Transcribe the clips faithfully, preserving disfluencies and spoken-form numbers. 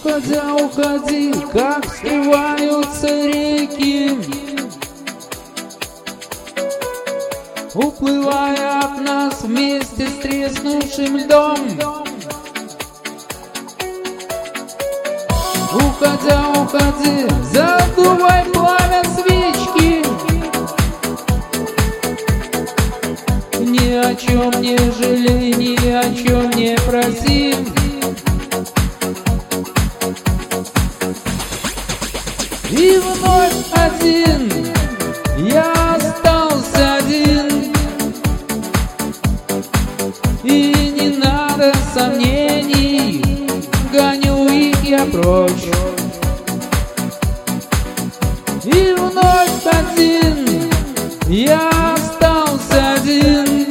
Уходя, уходи, как скрываются реки, уплывая от нас вместе с треснувшим льдом. Уходя, уходи, задувай пламя свечки, ни о чем не жалей, ни о чем не проси. И вновь один, я остался один, и не надо сомнений, гоню их я прочь. И вновь один, я остался один,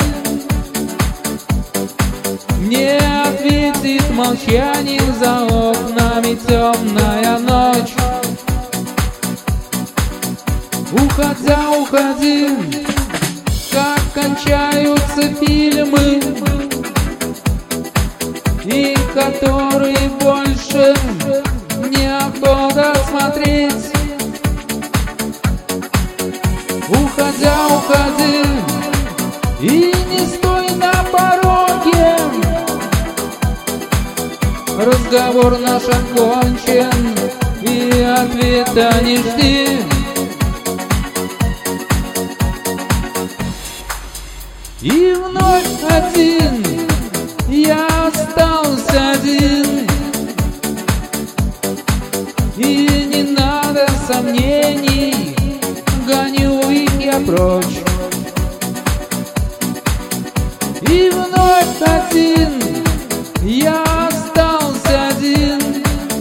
мне ответит молчанием за окнами темная ночь. Уходя, уходи, как кончаются фильмы, и которые больше неохота смотреть. Уходя, уходи, и не стой на пороге, разговор наш окончен, и ответа не жди. И вновь один, я остался один, и не надо сомнений, гоню их я прочь. И вновь один, я остался один,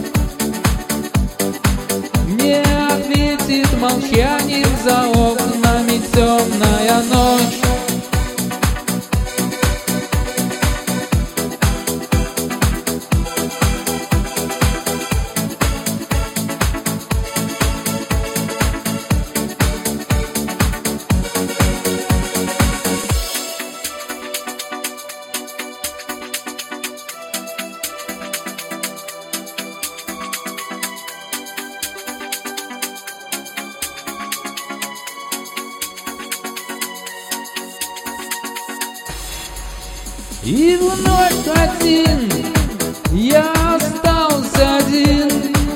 мне ответит молчанием за окнами темная ночь. И вновь один, я остался один,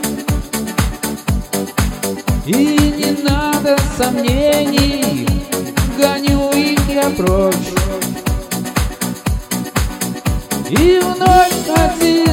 и не надо сомнений, гоню их я прочь. И вновь один.